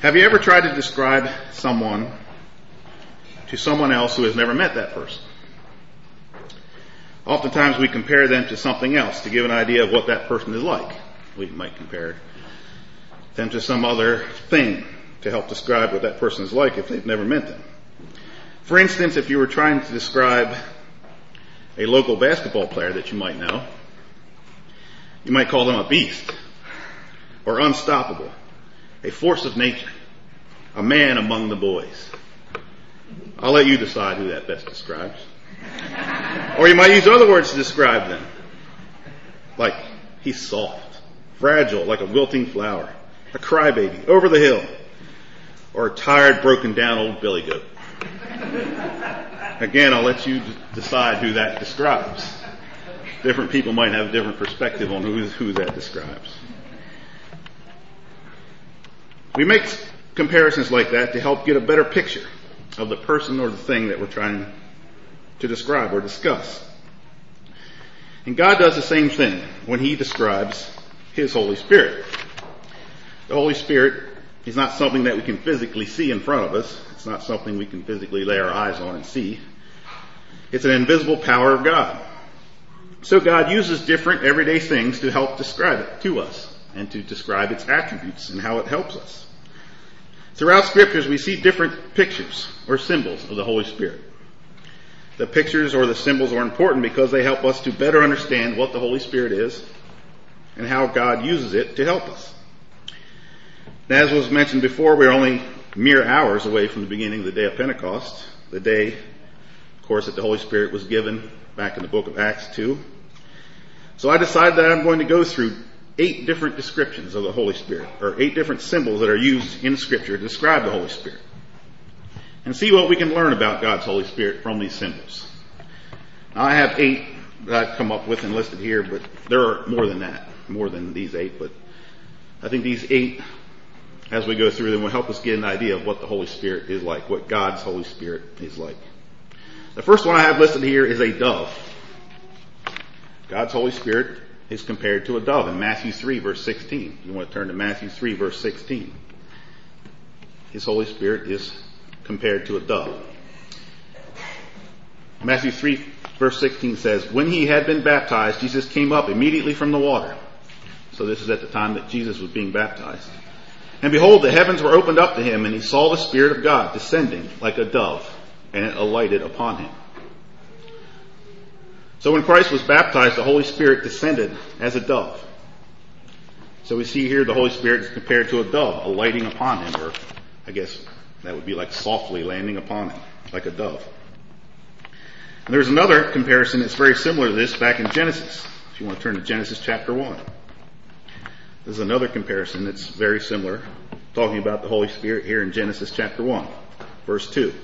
Have you ever tried to describe someone to someone else who has never met that person? Oftentimes we compare them to something else to give an idea of what that person is like. We might compare them to some other thing to help describe what that person is like if they've never met them. For instance, if you were trying to describe a local basketball player that you might know, you might call them a beast, or unstoppable, a force of nature, a man among the boys. I'll let you decide who that best describes. Or you might use other words to describe them, like he's soft, fragile, like a wilting flower, a crybaby, over the hill, or a tired, broken down old billy goat. Again, I'll let you decide who that describes. Different people might have a different perspective on who that describes. We make comparisons like that to help get a better picture of the person or the thing that we're trying to describe or discuss. And God does the same thing when He describes His Holy Spirit. The Holy Spirit is not something that we can physically see in front of us. It's not something we can physically lay our eyes on and see. It's an invisible power of God. So God uses different everyday things to help describe it to us and to describe its attributes and how it helps us. Throughout Scriptures, we see different pictures or symbols of the Holy Spirit. The pictures or the symbols are important because they help us to better understand what the Holy Spirit is and how God uses it to help us. And as was mentioned before, we're only mere hours away from the beginning of the day of Pentecost, the day, of course, that the Holy Spirit was given back in the book of Acts 2. So I decided that I'm going to go through 8 different descriptions of the Holy Spirit, or 8 different symbols that are used in Scripture to describe the Holy Spirit, and see what we can learn about God's Holy Spirit from these symbols. Now, I have 8 that I've come up with and listed here, but there are more than that, more than these 8, but I think these 8, as we go through them, will help us get an idea of what the Holy Spirit is like, what God's Holy Spirit is like. The first one I have listed here is a dove. God's Holy Spirit is compared to a dove in Matthew 3 verse 16. You want to turn to Matthew 3 verse 16. His Holy Spirit is compared to a dove. Matthew 3 verse 16 says, "When he had been baptized, Jesus came up immediately from the water." So this is at the time that Jesus was being baptized. "And behold, the heavens were opened up to him, and he saw the Spirit of God descending like a dove, and it alighted upon him." So when Christ was baptized, the Holy Spirit descended as a dove. So we see here the Holy Spirit is compared to a dove alighting upon him, or I guess that would be like softly landing upon him, like a dove. And there's another comparison that's very similar to this back in Genesis. If you want to turn to Genesis chapter 1. There's another comparison that's very similar, talking about the Holy Spirit here in Genesis chapter 1, verse 2.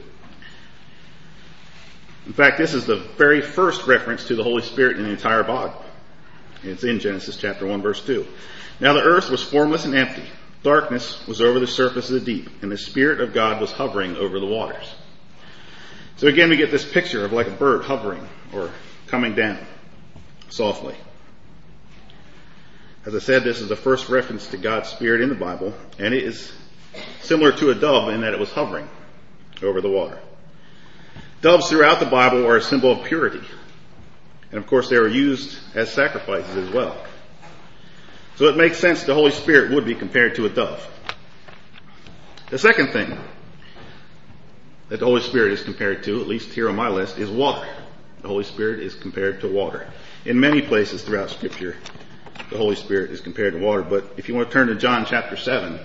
In fact, this is the very first reference to the Holy Spirit in the entire Bible. It's in Genesis chapter 1, verse 2. "Now the earth was formless and empty. Darkness was over the surface of the deep, and the Spirit of God was hovering over the waters." So again, we get this picture of like a bird hovering or coming down softly. As I said, this is the first reference to God's Spirit in the Bible, and it is similar to a dove in that it was hovering over the water. Doves throughout the Bible are a symbol of purity. And of course they were used as sacrifices as well. So it makes sense the Holy Spirit would be compared to a dove. The second thing that the Holy Spirit is compared to, at least here on my list, is water. The Holy Spirit is compared to water. In many places throughout Scripture, the Holy Spirit is compared to water. But if you want to turn to John chapter 7,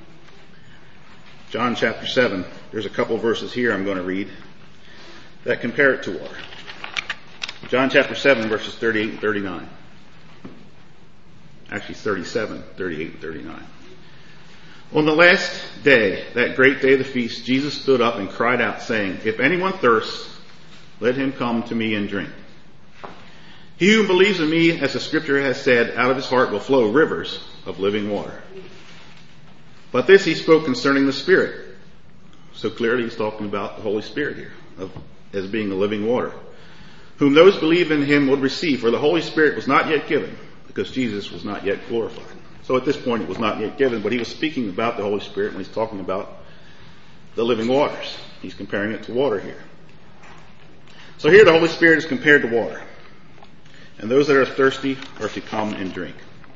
John chapter 7, there's a couple verses here I'm going to read that compare it to water. John chapter 7 verses 38 and 39. Actually 37, 38 and 39. "On the last day, that great day of the feast, Jesus stood up and cried out, saying, 'If anyone thirsts, let him come to me and drink. He who believes in me, as the Scripture has said, out of his heart will flow rivers of living water.' But this he spoke concerning the Spirit." So clearly he's talking about the Holy Spirit here, as being the living water, "whom those believe in him would receive, for the Holy Spirit was not yet given, because Jesus was not yet glorified." So at this point it was not yet given, but he was speaking about the Holy Spirit when he's talking about the living waters. He's comparing it to water here. So here the Holy Spirit is compared to water. And those that are thirsty are to come and drink.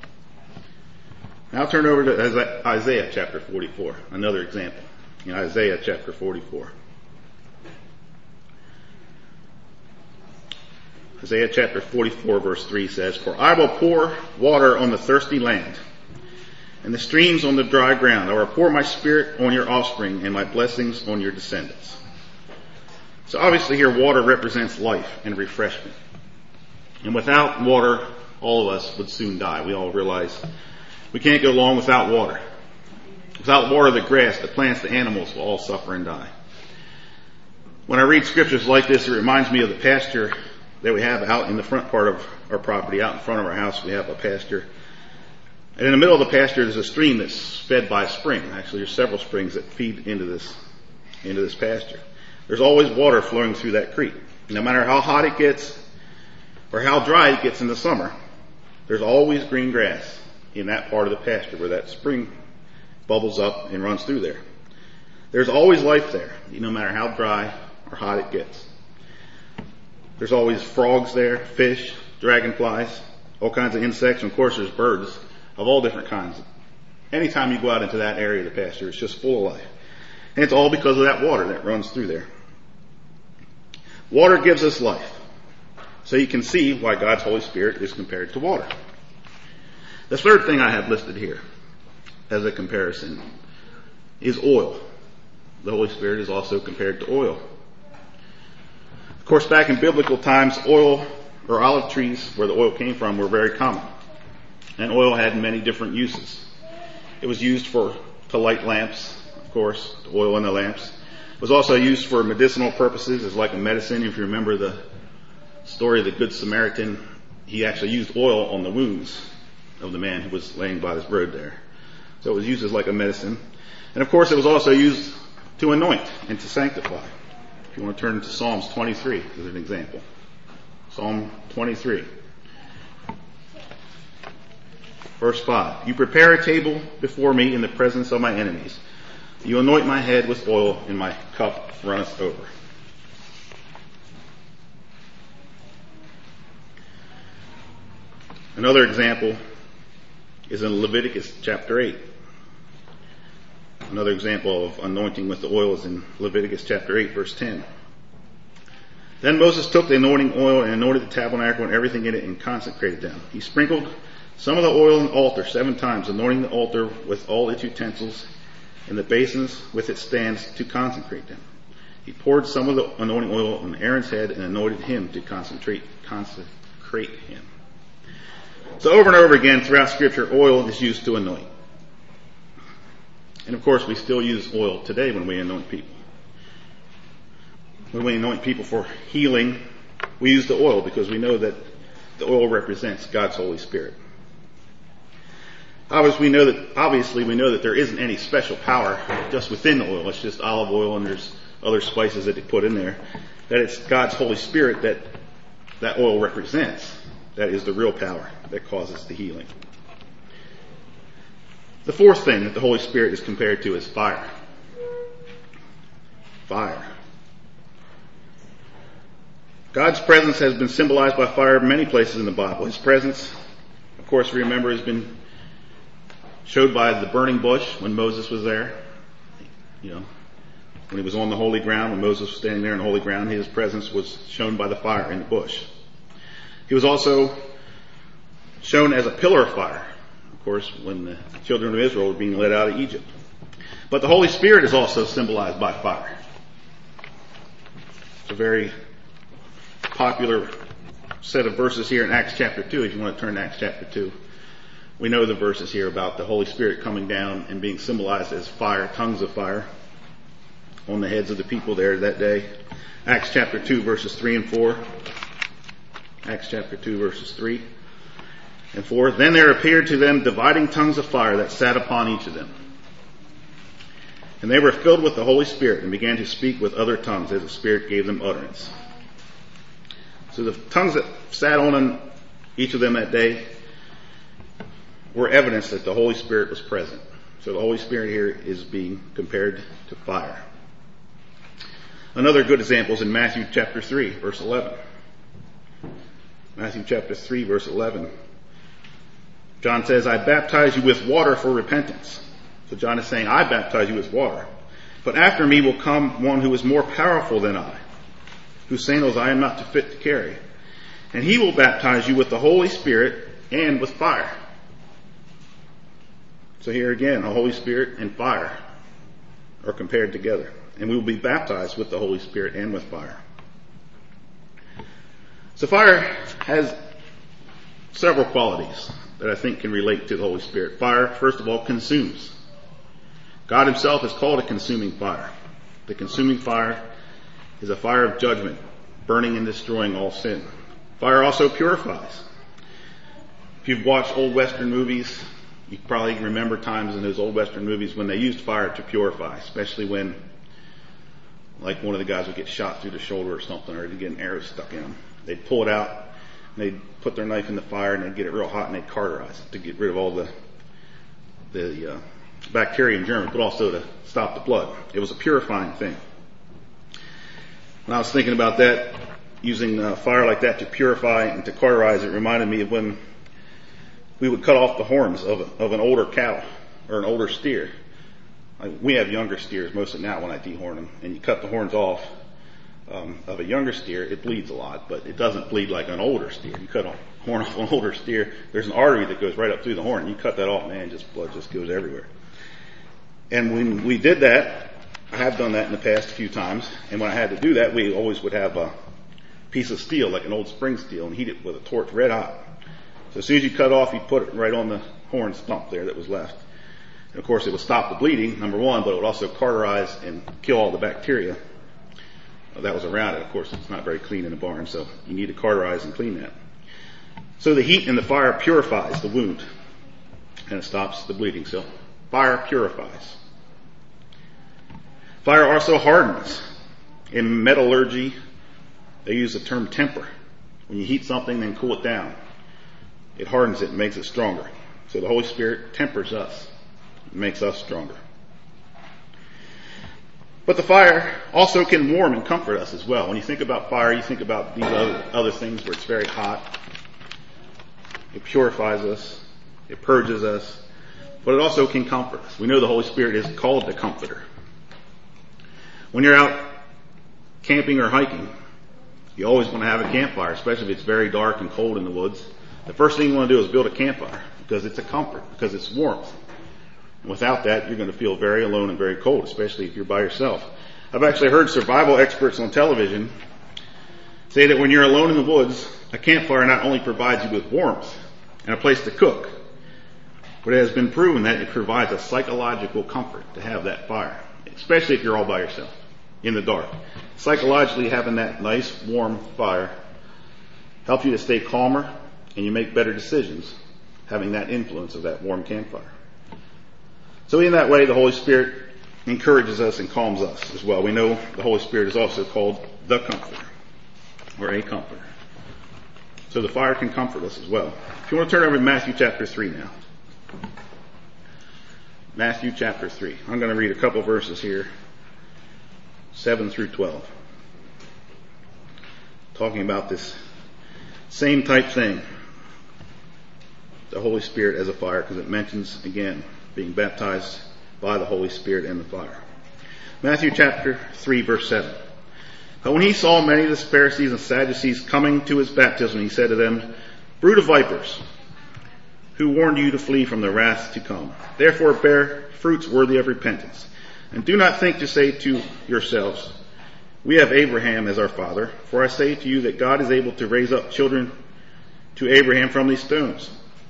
Now turn over to Isaiah chapter 44, another example. In Isaiah chapter 44. Isaiah chapter 44 verse 3 says, "For I will pour water on the thirsty land, and the streams on the dry ground. I will pour my spirit on your offspring and my blessings on your descendants." So obviously here water represents life and refreshment. And without water, all of us would soon die. We all realize we can't go long without water. Without water, the grass, the plants, the animals will all suffer and die. When I read scriptures like this, it reminds me of the pasture that we have out in the front part of our property. Out in front of our house, we have a pasture. And in the middle of the pasture, there's a stream that's fed by a spring. Actually, there's several springs that feed into this pasture. There's always water flowing through that creek. No matter how hot it gets or how dry it gets in the summer, there's always green grass in that part of the pasture where that spring bubbles up and runs through there. There's always life there, no matter how dry or hot it gets. There's always frogs there, fish, dragonflies, all kinds of insects, and of course there's birds of all different kinds. Anytime you go out into that area of the pasture, it's just full of life. And it's all because of that water that runs through there. Water gives us life. So you can see why God's Holy Spirit is compared to water. The third thing I have listed here as a comparison is oil. The Holy Spirit is also compared to oil. Of course, back in biblical times, oil or olive trees, where the oil came from, were very common. And oil had many different uses. It was used to light lamps, of course, the oil in the lamps. It was also used for medicinal purposes, as like a medicine. If you remember the story of the Good Samaritan, he actually used oil on the wounds of the man who was laying by his road there. So it was used as like a medicine. And of course, it was also used to anoint and to sanctify. If you want to turn to Psalms 23 as an example. Psalm 23. Verse 5. "You prepare a table before me in the presence of my enemies. You anoint my head with oil, and my cup runneth over." Another example is in Leviticus chapter 8. Another example of anointing with the oil is in Leviticus chapter 8, verse 10. "Then Moses took the anointing oil and anointed the tabernacle and everything in it and consecrated them. He sprinkled some of the oil on the altar 7 times, anointing the altar with all its utensils and the basins with its stands to consecrate them. He poured some of the anointing oil on Aaron's head and anointed him to consecrate him." So over and over again throughout Scripture, oil is used to anoint. And of course, we still use oil today when we anoint people. When we anoint people for healing, we use the oil because we know that the oil represents God's Holy Spirit. Obviously, we know that there isn't any special power just within the oil. It's just olive oil, and there's other spices that they put in there. That it's God's Holy Spirit that oil represents. That is the real power that causes the healing. The fourth thing that the Holy Spirit is compared to is fire. Fire. God's presence has been symbolized by fire in many places in the Bible. His presence, of course, remember, has been showed by the burning bush when Moses was there. When he was on the holy ground, when Moses was standing there on the holy ground, his presence was shown by the fire in the bush. He was also shown as a pillar of fire, of course, when the children of Israel were being led out of Egypt. But the Holy Spirit is also symbolized by fire. It's a very popular set of verses here in Acts chapter 2, if you want to turn to Acts chapter 2. We know the verses here about the Holy Spirit coming down and being symbolized as fire, tongues of fire, on the heads of the people there that day. Acts chapter 2, verses 3 and 4. Acts chapter 2, verses 3 and 4. "Then there appeared to them dividing tongues of fire that sat upon each of them. And they were filled with the Holy Spirit and began to speak with other tongues as the Spirit gave them utterance." So the tongues that sat on each of them that day were evidence that the Holy Spirit was present. So the Holy Spirit here is being compared to fire. Another good example is in Matthew chapter 3, verse 11. Matthew chapter 3, verse 11. John says, I baptize you with water for repentance. So John is saying, I baptize you with water. But after me will come one who is more powerful than I, whose sandals I am not fit to carry. And he will baptize you with the Holy Spirit and with fire. So here again, the Holy Spirit and fire are compared together. And we will be baptized with the Holy Spirit and with fire. So fire has several qualities that I think can relate to the Holy Spirit. Fire, first of all, consumes. God himself is called a consuming fire. The consuming fire is a fire of judgment, burning and destroying all sin. Fire also purifies. If you've watched old Western movies, you probably remember times in those old Western movies when they used fire to purify, especially when, like, one of the guys would get shot through the shoulder or something, or they'd get an arrow stuck in them. They'd pull it out, and they'd put their knife in the fire, and they'd get it real hot, and they'd cauterize it to get rid of all the bacteria and germs, but also to stop the blood. It was a purifying thing. When I was thinking about that, using fire like that to purify and to cauterize, it reminded me of when we would cut off the horns of an older cow or an older steer. We have younger steers mostly now when I dehorn them, and you cut the horns off of a younger steer, it bleeds a lot, but it doesn't bleed like an older steer. You cut a horn off an older steer, there's an artery that goes right up through the horn. You cut that off, man, blood just goes everywhere. And when we did that, I have done that in the past a few times, and when I had to do that, we always would have a piece of steel, like an old spring steel, and heat it with a torch red hot. So as soon as you cut off, you put it right on the horn stump there that was left. And of course, it would stop the bleeding, number one, but it would also cauterize and kill all the bacteria that was around it. Of course, it's not very clean in a barn, so you need to cauterize and clean that. So the heat and the fire purifies the wound, and it stops the bleeding. So fire purifies. Fire also hardens. In metallurgy, they use the term temper. When you heat something, then cool it down, it hardens it and makes it stronger. So the Holy Spirit tempers us. It makes us stronger. But the fire also can warm and comfort us as well. When you think about fire, you think about these other things where it's very hot. It purifies us. It purges us. But it also can comfort us. We know the Holy Spirit is called the Comforter. When you're out camping or hiking, you always want to have a campfire, especially if it's very dark and cold in the woods. The first thing you want to do is build a campfire because it's a comfort, because it's warmth. And without that, you're going to feel very alone and very cold, especially if you're by yourself. I've actually heard survival experts on television say that when you're alone in the woods, a campfire not only provides you with warmth and a place to cook, but it has been proven that it provides a psychological comfort to have that fire, especially if you're all by yourself in the dark. Psychologically, having that nice warm fire helps you to stay calmer, and you make better decisions having that influence of that warm campfire. So in that way, the Holy Spirit encourages us and calms us as well. We know the Holy Spirit is also called the Comforter, or a Comforter. So the fire can comfort us as well. If you want to turn over to Matthew chapter 3 now. Matthew chapter 3. I'm going to read a couple verses here, 7 through 12. Talking about this same type thing. The Holy Spirit as a fire, because it mentions, again, being baptized by the Holy Spirit and the fire. Matthew chapter 3, verse 7. But when he saw many of the Pharisees and Sadducees coming to his baptism, he said to them, Brood of vipers, who warned you to flee from the wrath to come? Therefore bear fruits worthy of repentance. And do not think to say to yourselves, We have Abraham as our father. For I say to you that God is able to raise up children to Abraham from these stones.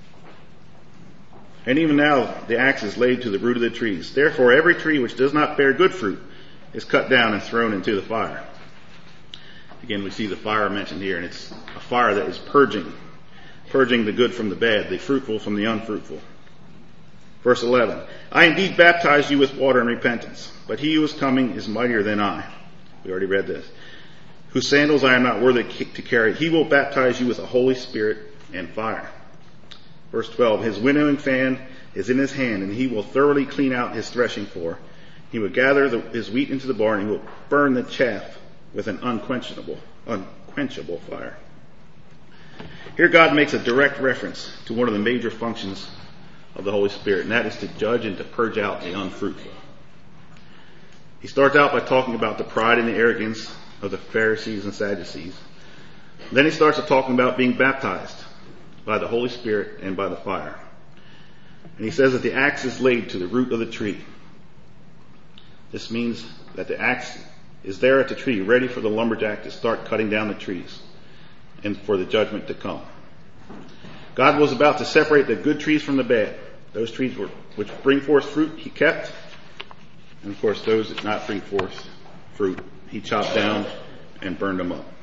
And even now the axe is laid to the root of the trees. Therefore every tree which does not bear good fruit is cut down and thrown into the fire. Again, we see the fire mentioned here, and it's a fire that is purging the good from the bad, the fruitful from the unfruitful. Verse 11. I indeed baptize you with water and repentance, but he who is coming is mightier than I. We already read this. Whose sandals I am not worthy to carry. He will baptize you with the Holy Spirit and fire. Verse 12, his winnowing fan is in his hand, and he will thoroughly clean out his threshing floor. He will gather his wheat into the barn, and he will burn the chaff with an unquenchable fire. Here God makes a direct reference to one of the major functions of the Holy Spirit, and that is to judge and to purge out the unfruitful. He starts out by talking about the pride and the arrogance of the Pharisees and Sadducees. Then he starts to talking about being baptized by the Holy Spirit and by the fire. And he says that the axe is laid to the root of the tree. This means that the axe is there at the tree, ready for the lumberjack to start cutting down the trees and for the judgment to come. God was about to separate the good trees from the bad. Those trees which bring forth fruit, he kept. And of course, those that did not bring forth fruit, he chopped down and burned them up.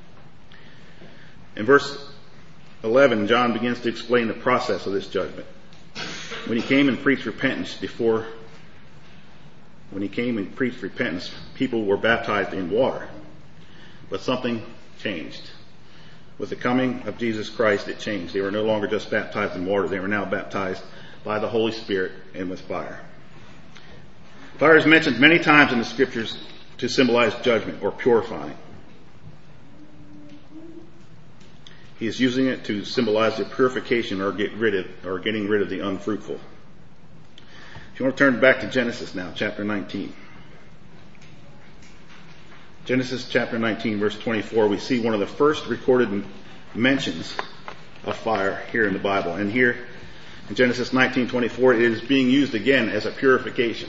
In verse 11, John begins to explain the process of this judgment. When he came and preached repentance, people were baptized in water. But something changed. With the coming of Jesus Christ, it changed. They were no longer just baptized in water. They were now baptized by the Holy Spirit and with fire. Fire is mentioned many times in the scriptures to symbolize judgment or purifying. He is using it to symbolize the purification or getting rid of the unfruitful. If you want to turn back to Genesis now, chapter 19. Genesis chapter 19, verse 24, we see one of the first recorded mentions of fire here in the Bible. And here in Genesis 19:24, it is being used again as a purification.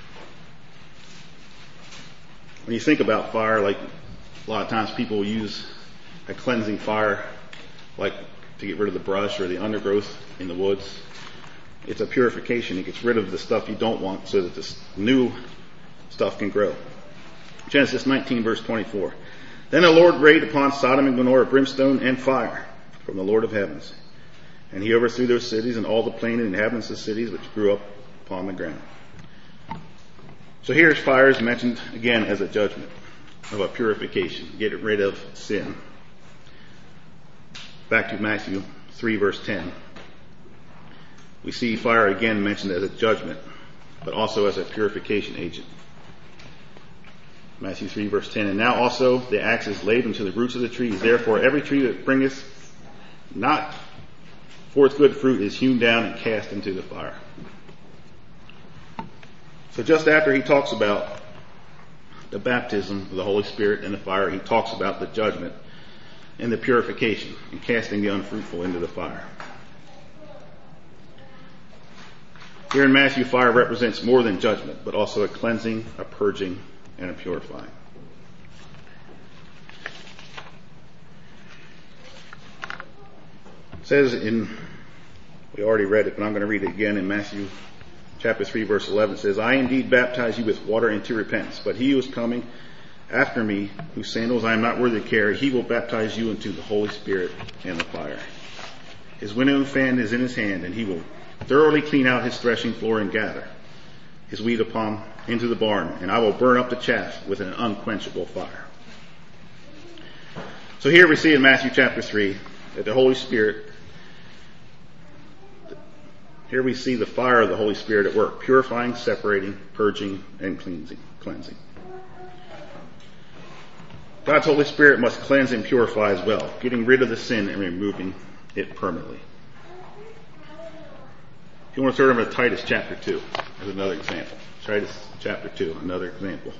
When you think about fire, like a lot of times people use a cleansing fire, like to get rid of the brush or the undergrowth in the woods. It's a purification. It gets rid of the stuff you don't want so that this new stuff can grow. Genesis 19, verse 24. Then the Lord rained upon Sodom and Gomorrah brimstone and fire from the Lord of heavens. And he overthrew those cities and all the plain inhabitants of the cities which grew up upon the ground. So here's fire is mentioned again as a judgment of a purification, get rid of sin. Back to Matthew 3, verse 10. We see fire again mentioned as a judgment, but also as a purification agent. Matthew 3, verse 10. And now also the axe is laid unto the roots of the trees. Therefore every tree that bringeth not forth good fruit is hewn down and cast into the fire. So just after he talks about the baptism of the Holy Spirit and the fire, he talks about the judgment and the purification and casting the unfruitful into the fire. Here in Matthew, fire represents more than judgment, but also a cleansing, a purging, and a purifying. It says we already read it, but I'm going to read it again in Matthew chapter 3, verse 11. It says, I indeed baptize you with water into repentance, but he who is coming after me, whose sandals I am not worthy to carry, he will baptize you into the Holy Spirit and the fire. His winnowing fan is in his hand, and he will thoroughly clean out his threshing floor and gather his wheat into the barn, and I will burn up the chaff with an unquenchable fire. So here we see in Matthew chapter 3 that the Holy Spirit, here we see the fire of the Holy Spirit at work, purifying, separating, purging, and cleansing. God's Holy Spirit must cleanse and purify as well, getting rid of the sin and removing it permanently. If you want to turn over to Titus chapter 2 as another example. Titus chapter 2, another example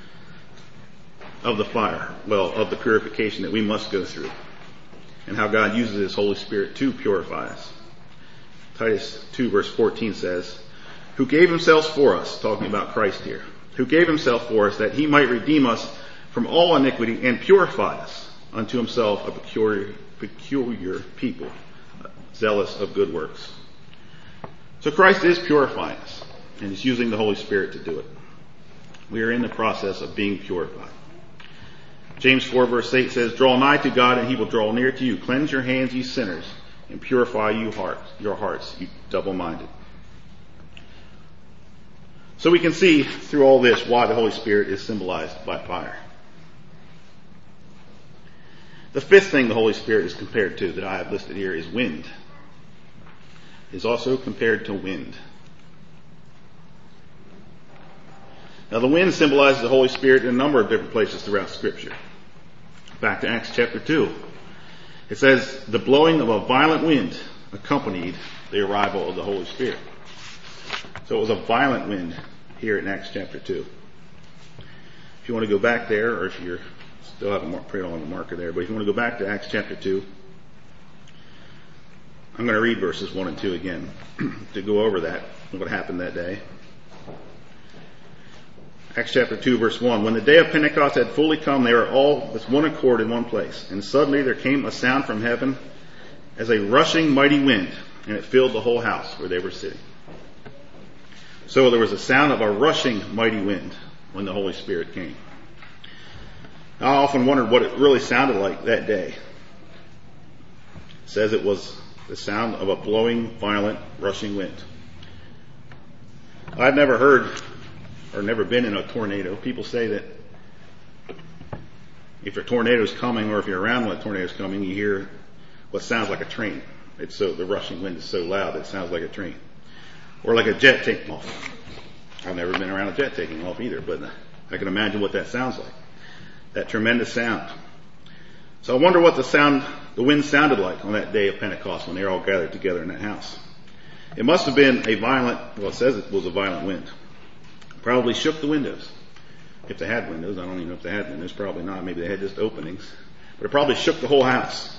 of the fire, of the purification that we must go through and how God uses his Holy Spirit to purify us. Titus 2 verse 14 says, who gave himself for us, talking about Christ here, who gave himself for us that he might redeem us from all iniquity and purify us unto himself a peculiar people, zealous of good works. So Christ is purifying us, and he's using the Holy Spirit to do it. We are in the process of being purified. James 4 verse 8 says, draw nigh to God and he will draw near to you. Cleanse your hands, ye sinners, and purify your hearts, you double-minded. So we can see through all this why the Holy Spirit is symbolized by fire. The fifth thing the Holy Spirit is compared to that I have listed here is wind. is also compared to wind. Now the wind symbolizes the Holy Spirit in a number of different places throughout Scripture. Back to Acts chapter 2. It says, the blowing of a violent wind accompanied the arrival of the Holy Spirit. So it was a violent wind here in Acts chapter 2. If you want to go back there, or if you're still have a print on the marker there, but if you want to go back to Acts chapter 2, I'm going to read verses 1 and 2 again to go over that, what happened that day. Acts chapter 2 verse 1. When the day of Pentecost had fully come, they were all with one accord in one place. And suddenly there came a sound from heaven as a rushing mighty wind, and it filled the whole house where they were sitting. So there was a sound of a rushing mighty wind when the Holy Spirit came. I often wondered what it really sounded like that day. It says it was the sound of a blowing, violent, rushing wind. I've never heard or never been in a tornado. People say that if a tornado is coming, or if you're around when a tornado is coming, you hear what sounds like a train. The rushing wind is so loud it sounds like a train. Or like a jet taking off. I've never been around a jet taking off either, but I can imagine what that sounds like. That tremendous sound. So I wonder what the wind sounded like on that day of Pentecost when they were all gathered together in that house. It must have been it says it was a violent wind. Probably shook the windows. If they had windows, I don't even know if they had windows, probably not. Maybe they had just openings. But it probably shook the whole house.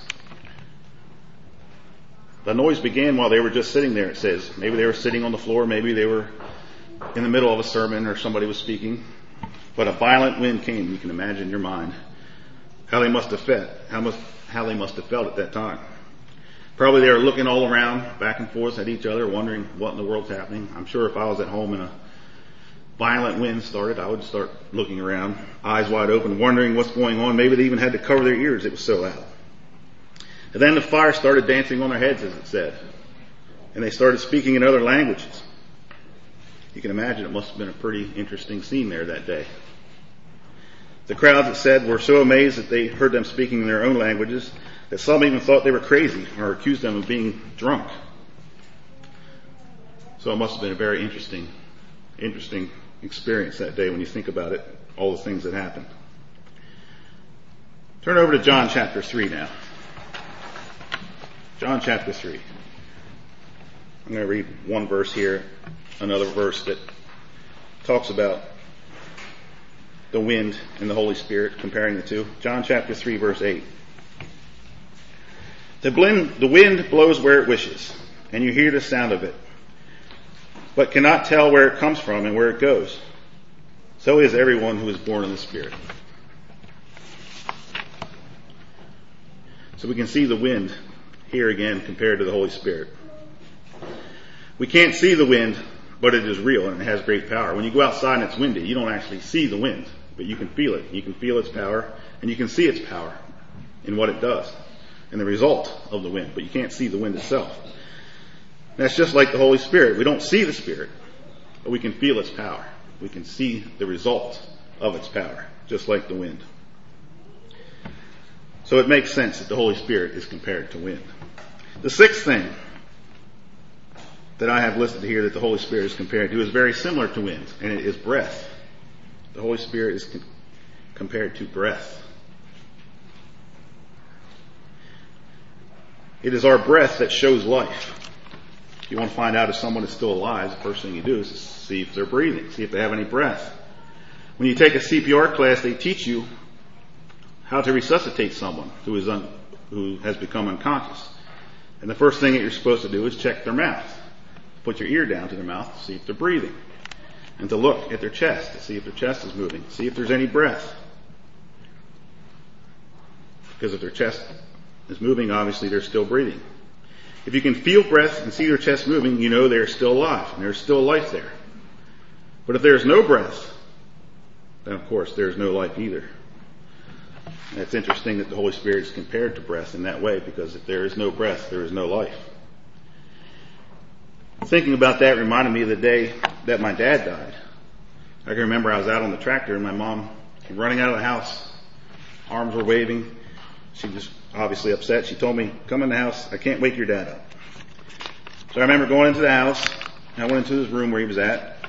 The noise began while they were just sitting there, it says. Maybe they were sitting on the floor, maybe they were in the middle of a sermon or somebody was speaking. But a violent wind came. You can imagine in your mind how they must have felt, how they must have felt at that time. Probably they were looking all around, back and forth at each other, wondering what in the world's happening. I'm sure if I was at home and a violent wind started, I would start looking around, eyes wide open, wondering what's going on. Maybe they even had to cover their ears. It was so loud. And then the fire started dancing on their heads, as it said. And they started speaking in other languages. You can imagine it must have been a pretty interesting scene there that day. The crowds, it said, were so amazed that they heard them speaking in their own languages that some even thought they were crazy or accused them of being drunk. So it must have been a very interesting experience that day when you think about it, all the things that happened. Turn over to John chapter 3 now. John chapter 3. I'm going to read one verse here, another verse that talks about the wind and the Holy Spirit, comparing the two. John chapter 3 verse 8. The wind blows where it wishes, and you hear the sound of it, but cannot tell where it comes from and where it goes. So is everyone who is born of the Spirit. So we can see the wind here again compared to the Holy Spirit. We can't see the wind, but it is real and it has great power. When you go outside and it's windy, you don't actually see the wind, but you can feel it. You can feel its power, and you can see its power in what it does and the result of the wind, but you can't see the wind itself. That's just like the Holy Spirit. We don't see the Spirit, but we can feel its power. We can see the result of its power, just like the wind. So it makes sense that the Holy Spirit is compared to wind. The sixth thing that I have listed here that the Holy Spirit is compared to is very similar to wind, and it is breath. The Holy Spirit is compared to breath. It is our breath that shows life. If you want to find out if someone is still alive, the first thing you do is see if they're breathing, see if they have any breath. When you take a CPR class, they teach you how to resuscitate someone who has become unconscious. And the first thing that you're supposed to do is check their mouth. Put your ear down to their mouth to see if they're breathing. And to look at their chest to see if their chest is moving. See if there's any breath. Because if their chest is moving, obviously they're still breathing. If you can feel breath and see their chest moving, you know they're still alive and there's still life there. But if there's no breath, then of course there's no life either. And it's interesting that the Holy Spirit is compared to breath in that way, because if there is no breath, there is no life. Thinking about that reminded me of the day that my dad died. I can remember I was out on the tractor and my mom came running out of the house. Arms were waving. She was obviously upset. She told me, "Come in the house. I can't wake your dad up." So I remember going into the house, and I went into his room where he was at,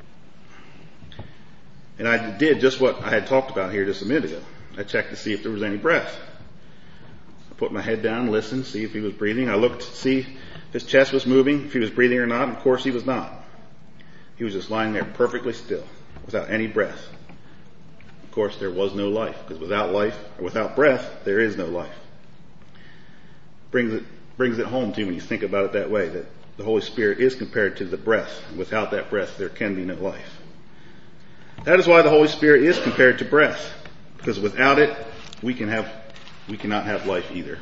and I did just what I had talked about here just a minute ago. I checked to see if there was any breath. I put my head down, listened, see if he was breathing. I looked to see if his chest was moving, if he was breathing or not. Of course, he was not. He was just lying there perfectly still, without any breath. Of course, there was no life, because without life, or without breath, there is no life. Brings it home to you when you think about it that way, that the Holy Spirit is compared to the breath. Without that breath, there can be no life. That is why the Holy Spirit is compared to breath, because without it, we cannot have life either.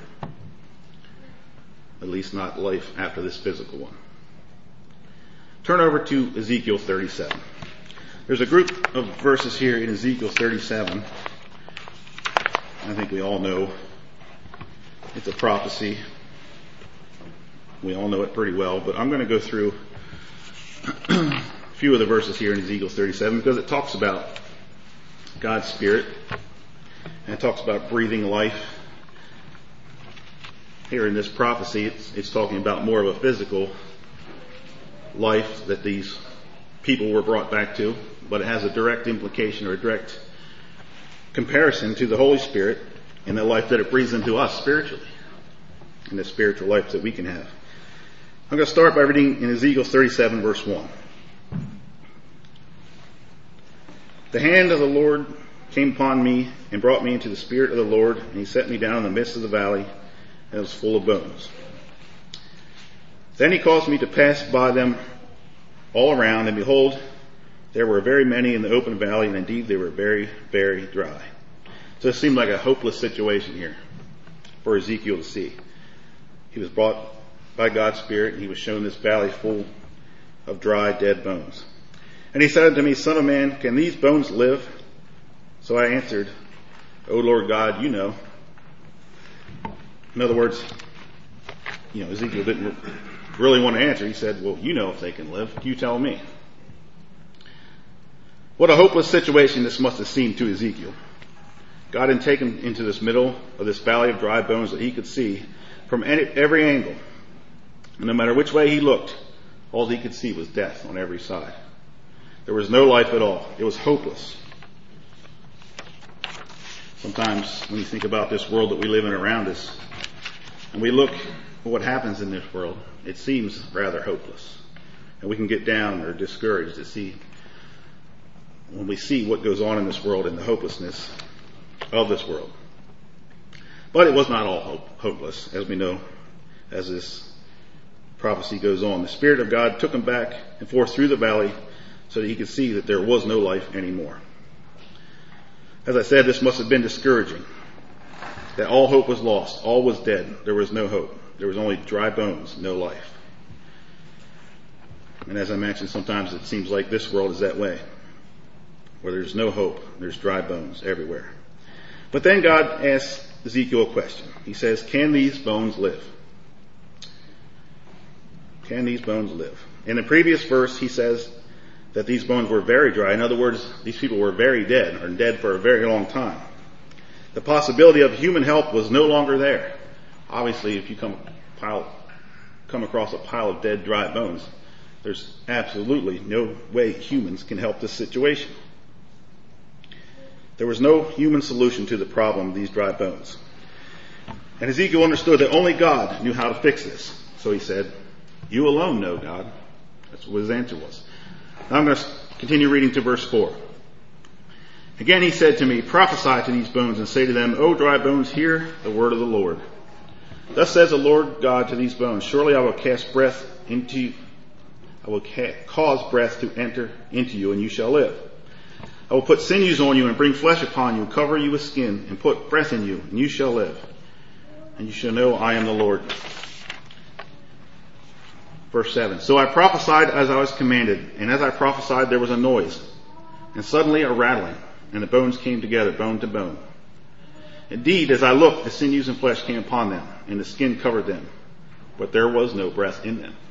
At least not life after this physical one. Turn over to Ezekiel 37. There's a group of verses here in Ezekiel 37. I think we all know it's a prophecy. We all know it pretty well, but I'm going to go through a few of the verses here in Ezekiel 37 because it talks about God's Spirit and it talks about breathing life. Here in this prophecy, it's talking about more of a physical life that these people were brought back to, but it has a direct implication or a direct comparison to the Holy Spirit and the life that it breathes into us spiritually, and the spiritual life that we can have. I'm going to start by reading in Ezekiel 37 verse 1. The hand of the Lord came upon me and brought me into the spirit of the Lord, and he set me down in the midst of the valley, and it was full of bones. Then he caused me to pass by them all around, and behold, there were very many in the open valley, and indeed they were very, very dry. So it seemed like a hopeless situation here for Ezekiel to see. He was brought by God's Spirit, and he was shown this valley full of dry, dead bones. And he said unto me, Son of man, can these bones live? So I answered, O Lord God, you know. In other words, Ezekiel didn't really want to answer. He said, well, you know if they can live. You tell me. What a hopeless situation this must have seemed to Ezekiel. God had taken him into this middle of this valley of dry bones that he could see from every angle. And no matter which way he looked, all he could see was death on every side. There was no life at all. It was hopeless. Sometimes when you think about this world that we live in around us, and we look at what happens in this world, it seems rather hopeless. And we can get down or discouraged when we see what goes on in this world and the hopelessness of this world. But it was not all hopeless, as we know, as this prophecy goes on. The Spirit of God took him back and forth through the valley so that he could see that there was no life anymore. As I said, this must have been discouraging. That all hope was lost. All was dead. There was no hope. There was only dry bones, no life. And as I mentioned, sometimes it seems like this world is that way, where there's no hope. There's dry bones everywhere. But then God asks Ezekiel a question. He says, can these bones live? Can these bones live? In the previous verse, he says that these bones were very dry. In other words, these people were very dead, or dead for a very long time. The possibility of human help was no longer there. Obviously, if you come across a pile of dead, dry bones, there's absolutely no way humans can help this situation. There was no human solution to the problem of these dry bones. And Ezekiel understood that only God knew how to fix this. So he said, you alone know, God. That's what his answer was. Now I'm going to continue reading to verse 4. Again he said to me, prophesy to these bones and say to them, O dry bones, hear the word of the Lord. Thus says the Lord God to these bones, surely I will cause breath to enter into you, and you shall live. I will put sinews on you and bring flesh upon you, cover you with skin, and put breath in you, and you shall live. And you shall know I am the Lord. Verse 7. So I prophesied as I was commanded, and as I prophesied there was a noise, and suddenly a rattling, and the bones came together, bone to bone. Indeed, as I looked, the sinews and flesh came upon them, and the skin covered them, but there was no breath in them.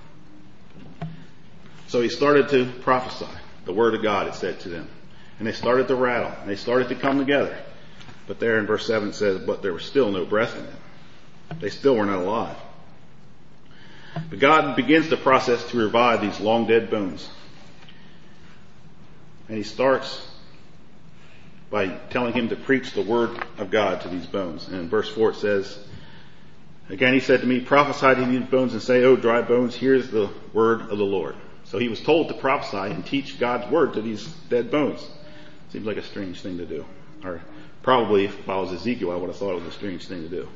So he started to prophesy the word of God, it said to them. And they started to rattle, and they started to come together. But there in verse 7 it says, but there was still no breath in them. They still were not alive. But God begins the process to revive these long dead bones. And he starts by telling him to preach the word of God to these bones. And in verse 4 it says, again he said to me, prophesy to these bones and say, O dry bones, here's the word of the Lord. So he was told to prophesy and teach God's word to these dead bones. Seems like a strange thing to do. Or probably if I was Ezekiel, I would have thought it was a strange thing to do.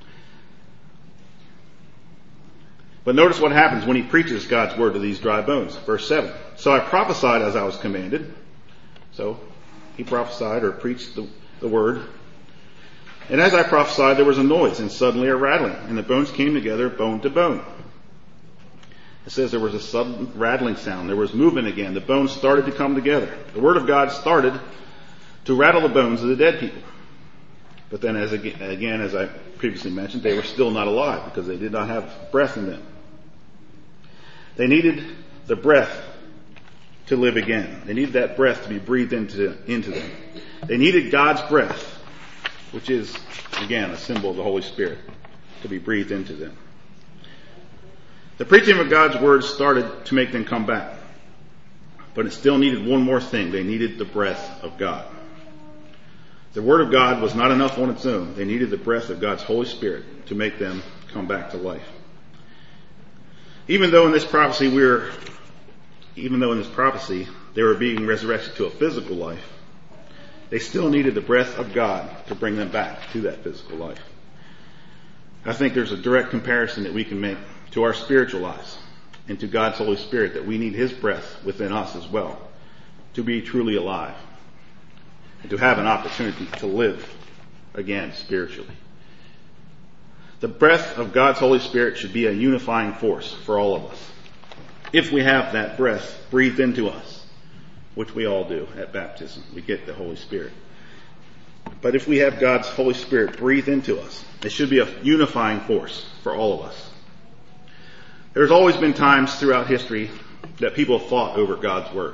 But notice what happens when he preaches God's word to these dry bones. Verse 7. So I prophesied as I was commanded. So he prophesied or preached the word. And as I prophesied, there was a noise and suddenly a rattling, and the bones came together bone to bone. It says there was a sudden rattling sound. There was movement again. The bones started to come together. The word of God started to rattle the bones of the dead people. But then as I previously mentioned, they were still not alive because they did not have breath in them. They needed the breath to live again. They needed that breath to be breathed into them. They needed God's breath, which is, again, a symbol of the Holy Spirit, to be breathed into them. The preaching of God's word started to make them come back. But it still needed one more thing. They needed the breath of God. The word of God was not enough on its own. They needed the breath of God's Holy Spirit to make them come back to life. Even though in this prophecy they were being resurrected to a physical life, they still needed the breath of God to bring them back to that physical life. I think there's a direct comparison that we can make to our spiritual lives and to God's Holy Spirit, that we need his breath within us as well to be truly alive and to have an opportunity to live again spiritually. The breath of God's Holy Spirit should be a unifying force for all of us. If we have that breath breathed into us, which we all do at baptism, we get the Holy Spirit. But if we have God's Holy Spirit breathed into us, it should be a unifying force for all of us. There's always been times throughout history that people have fought over God's word.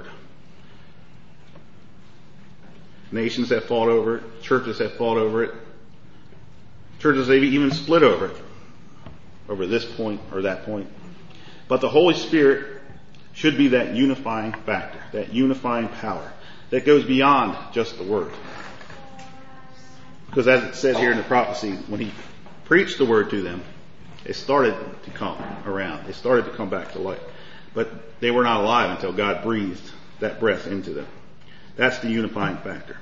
Nations have fought over it. Churches have fought over it. Churches have even split over it, over this point or that point. But the Holy Spirit should be that unifying factor, that unifying power that goes beyond just the word. Because as it said here in the prophecy, when he preached the word to them, they started to come around. They started to come back to life. But they were not alive until God breathed that breath into them. That's the unifying factor.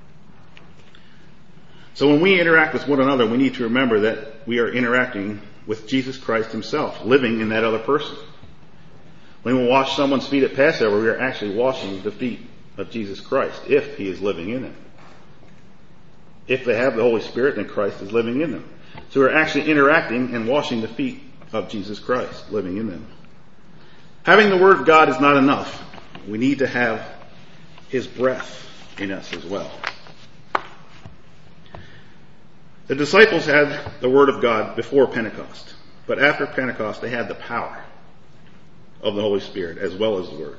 So when we interact with one another, we need to remember that we are interacting with Jesus Christ himself, living in that other person. When we wash someone's feet at Passover, we are actually washing the feet of Jesus Christ, if he is living in them. If they have the Holy Spirit, then Christ is living in them. So we're actually interacting and washing the feet of Jesus Christ, living in them. Having the Word of God is not enough. We need to have his breath in us as well. The disciples had the Word of God before Pentecost, but after Pentecost they had the power of the Holy Spirit as well as the Word.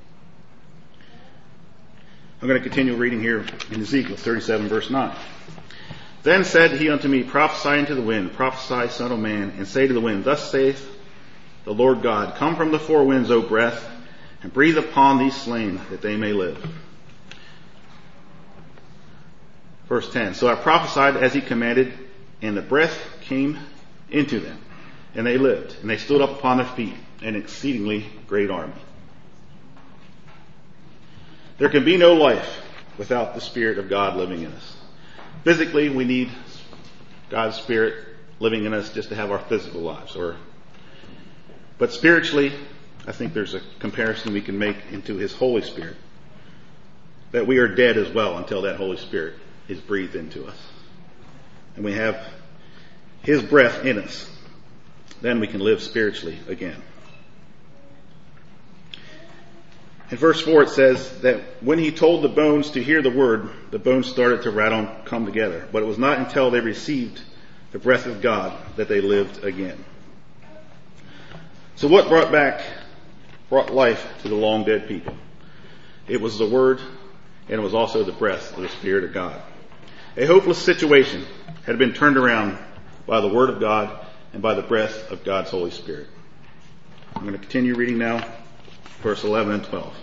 I'm going to continue reading here in Ezekiel 37 verse 9. Then said he unto me, prophesy unto the wind, prophesy, son of man, and say to the wind, thus saith the Lord God, come from the four winds, O breath, and breathe upon these slain that they may live. Verse 10, so I prophesied as he commanded, and the breath came into them, and they lived, and they stood up upon their feet, an exceedingly great army. There can be no life without the Spirit of God living in us. Physically, we need God's Spirit living in us just to have our physical lives. But spiritually, I think there's a comparison we can make into his Holy Spirit. That we are dead as well until that Holy Spirit is breathed into us. And we have his breath in us. Then we can live spiritually again. In verse 4 it says that when he told the bones to hear the word, the bones started to rattle and come together. But it was not until they received the breath of God that they lived again. So what brought life to the long dead people? It was the word, and it was also the breath of the Spirit of God. A hopeless situation had been turned around by the word of God and by the breath of God's Holy Spirit. I'm going to continue reading now, verse 11 and 12,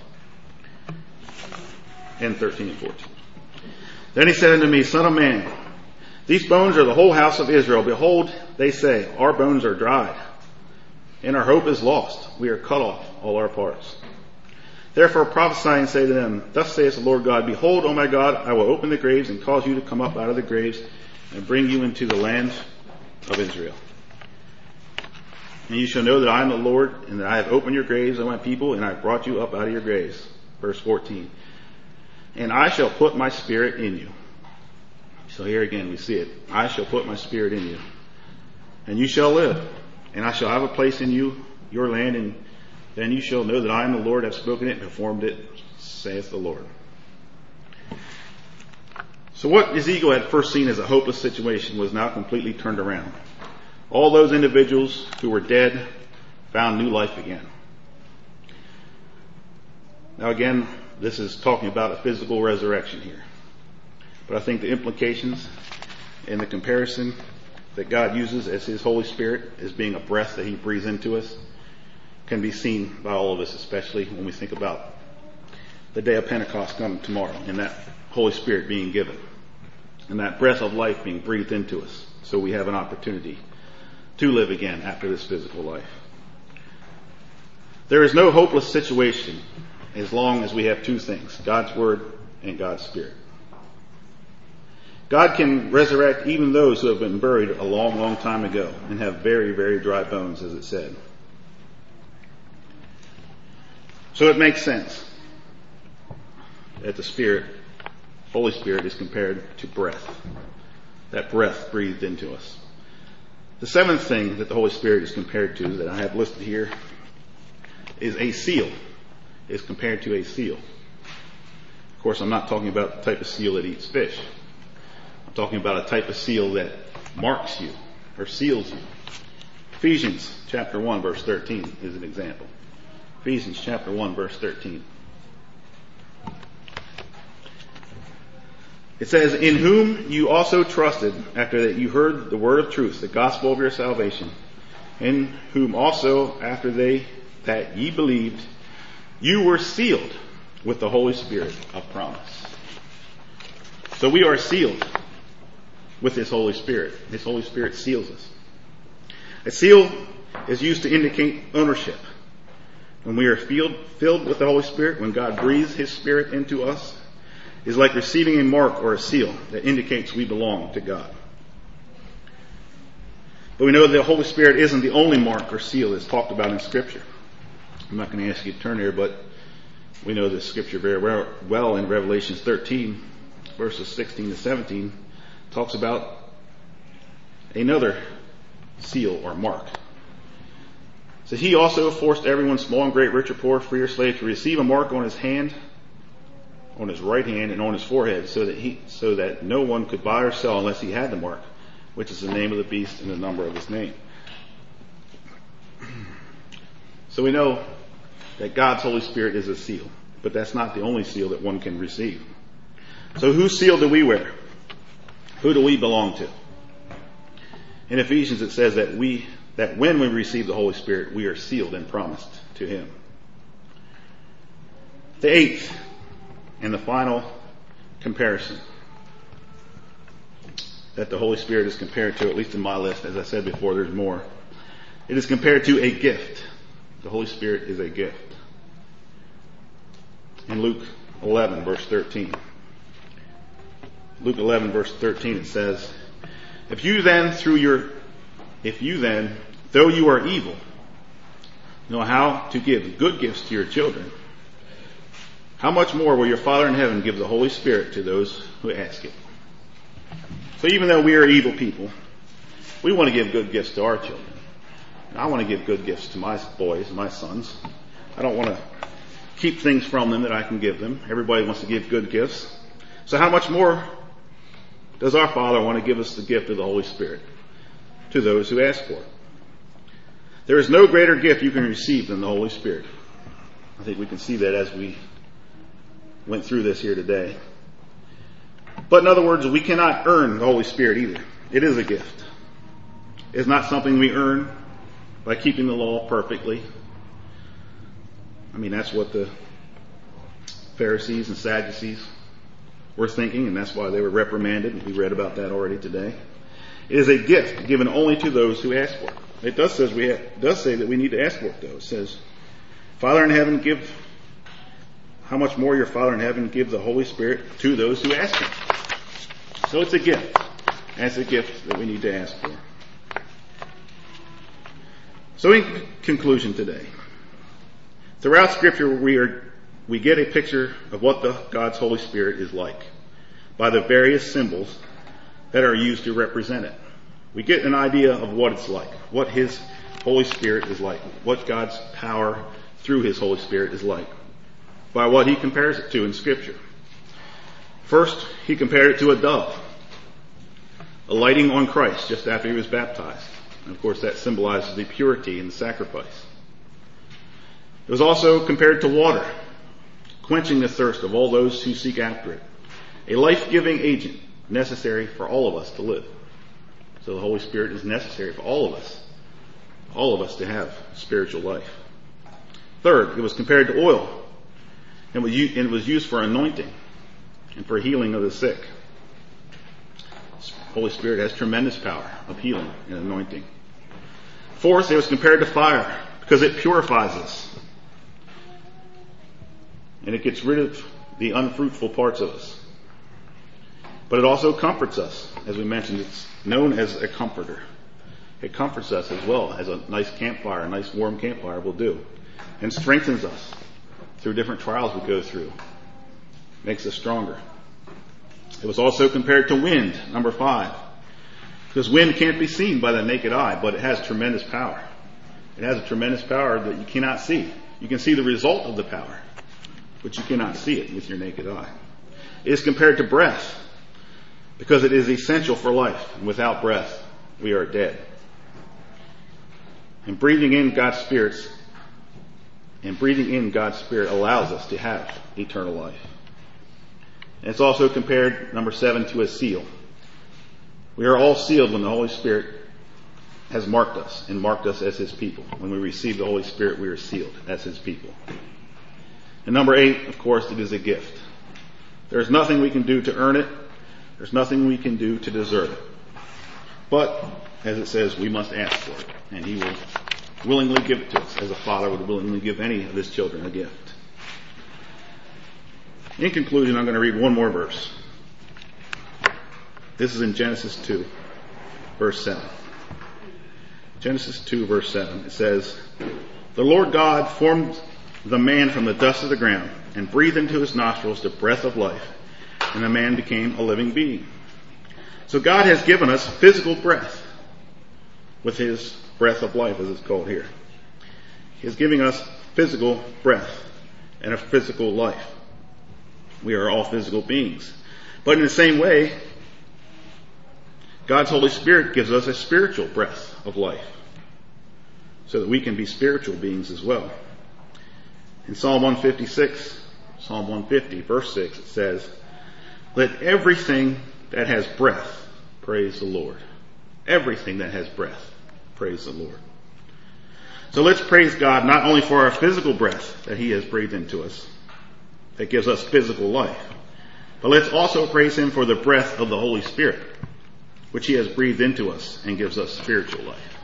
and 13 and 14. Then he said unto me, Son of man, these bones are the whole house of Israel. Behold, they say, our bones are dried, and our hope is lost. We are cut off, all our parts. Therefore prophesy and say to them, Thus saith the Lord God, Behold, O my God, I will open the graves and cause you to come up out of the graves and bring you into the land of Israel. And you shall know that I am the Lord, and that I have opened your graves, O my people, and I have brought you up out of your graves. Verse 14. And I shall put my spirit in you. So here again we see it. I shall put my spirit in you. And you shall live. And I shall have a place in you, your land, and then you shall know that I am the Lord, have spoken it and performed it, saith the Lord. So what Ezekiel had first seen as a hopeless situation was now completely turned around. All those individuals who were dead found new life again. Now again, this is talking about a physical resurrection here. But I think the implications and the comparison that God uses as His Holy Spirit as being a breath that He breathes into us can be seen by all of us, especially when we think about the day of Pentecost coming tomorrow and that Holy Spirit being given and that breath of life being breathed into us so we have an opportunity to live again after this physical life. There is no hopeless situation as long as we have two things, God's Word and God's Spirit. God can resurrect even those who have been buried a long, long time ago and have very, very dry bones, as it said. So it makes sense that the Spirit, Holy Spirit, is compared to breath. That breath breathed into us. The seventh thing that the Holy Spirit is compared to, that I have listed here, is a seal. Is compared to a seal. Of course, I'm not talking about the type of seal that eats fish. I'm talking about a type of seal that marks you or seals you. Ephesians chapter 1 verse 13 is an example. Ephesians chapter 1 verse 13. It says, In whom you also trusted after that you heard the word of truth, the gospel of your salvation, in whom also after that ye believed, you were sealed with the Holy Spirit of promise. So we are sealed with His Holy Spirit. His Holy Spirit seals us. A seal is used to indicate ownership. When we are filled with the Holy Spirit, when God breathes His Spirit into us, is like receiving a mark or a seal that indicates we belong to God. But we know that the Holy Spirit isn't the only mark or seal that's talked about in Scripture. I'm not going to ask you to turn there, but we know this Scripture very well in Revelation 13, verses 16 to 17, talks about another seal or mark. So He also forced everyone, small and great, rich or poor, free or slave, to receive a mark on his hand, on his right hand, and on his forehead, so that no one could buy or sell unless he had the mark, which is the name of the beast and the number of his name. So we know that God's Holy Spirit is a seal, but that's not the only seal that one can receive. So whose seal do we wear? Who do we belong to? In Ephesians it says that when we receive the Holy Spirit, we are sealed and promised to Him. The eighth and the final comparison that the Holy Spirit is compared to, at least in my list, as I said before, there's more. It is compared to a gift. The Holy Spirit is a gift. In Luke 11, verse 13. Luke 11, verse 13, it says, If you then, though you are evil, know how to give good gifts to your children, how much more will your Father in heaven give the Holy Spirit to those who ask it? So even though we are evil people, we want to give good gifts to our children. I want to give good gifts to my boys, my sons. I don't want to keep things from them that I can give them. Everybody wants to give good gifts. So how much more does our Father want to give us the gift of the Holy Spirit to those who ask for it? There is no greater gift you can receive than the Holy Spirit. I think we can see that as we went through this here today. But in other words, we cannot earn the Holy Spirit either. It is a gift. It's not something we earn by keeping the law perfectly I mean, that's what the Pharisees and Sadducees were thinking, and that's why they were reprimanded, and we read about that already today. It is a gift given only to those who ask for it. It does say that we need to ask for it, though. It says, Father in heaven, how much more your Father in heaven give the Holy Spirit to those who ask Him. So it's a gift. And it's a gift that we need to ask for. So in conclusion today, throughout Scripture we get a picture of what God's Holy Spirit is like by the various symbols that are used to represent it. We get an idea of what it's like, what His Holy Spirit is like, what God's power through His Holy Spirit is like, by what He compares it to in Scripture. First, He compared it to a dove, alighting on Christ just after He was baptized. And of course, that symbolizes the purity and the sacrifice. It was also compared to water, quenching the thirst of all those who seek after it. A life-giving agent necessary for all of us to live. So the Holy Spirit is necessary for all of us to have spiritual life. Third, it was compared to oil, and it was used for anointing and for healing of the sick. The Holy Spirit has tremendous power of healing and anointing. Fourth, it was compared to fire because it purifies us. And it gets rid of the unfruitful parts of us. But it also comforts us. As we mentioned, it's known as a comforter. It comforts us as well as a nice campfire, a nice warm campfire will do. And strengthens us through different trials we go through. Makes us stronger. It was also compared to wind, number 5. Because wind can't be seen by the naked eye, but it has tremendous power. It has a tremendous power that you cannot see. You can see the result of the power, but you cannot see it with your naked eye. It is compared to breath, because it is essential for life. And without breath, we are dead. And breathing in God's Spirit allows us to have eternal life. And it's also compared, number 7, to a seal. We are all sealed when the Holy Spirit has marked us and marked us as His people. When we receive the Holy Spirit, we are sealed as His people. And number 8, of course, it is a gift. There's nothing we can do to earn it. There's nothing we can do to deserve it. But, as it says, we must ask for it. And He will willingly give it to us, as a father would willingly give any of his children a gift. In conclusion, I'm going to read one more verse. This is in Genesis 2, verse 7. Genesis 2, verse 7. It says, "The Lord God formed the man from the dust of the ground and breathed into his nostrils the breath of life, and the man became a living being." So God has given us physical breath with His breath of life, as it's called here. He is giving us physical breath and a physical life. We are all physical beings. But in the same way, God's Holy Spirit gives us a spiritual breath of life so that we can be spiritual beings as well. In Psalm 150, verse 6, it says, "Let everything that has breath praise the Lord." Everything that has breath, praise the Lord. So let's praise God not only for our physical breath that He has breathed into us, that gives us physical life, but let's also praise Him for the breath of the Holy Spirit, which He has breathed into us and gives us spiritual life.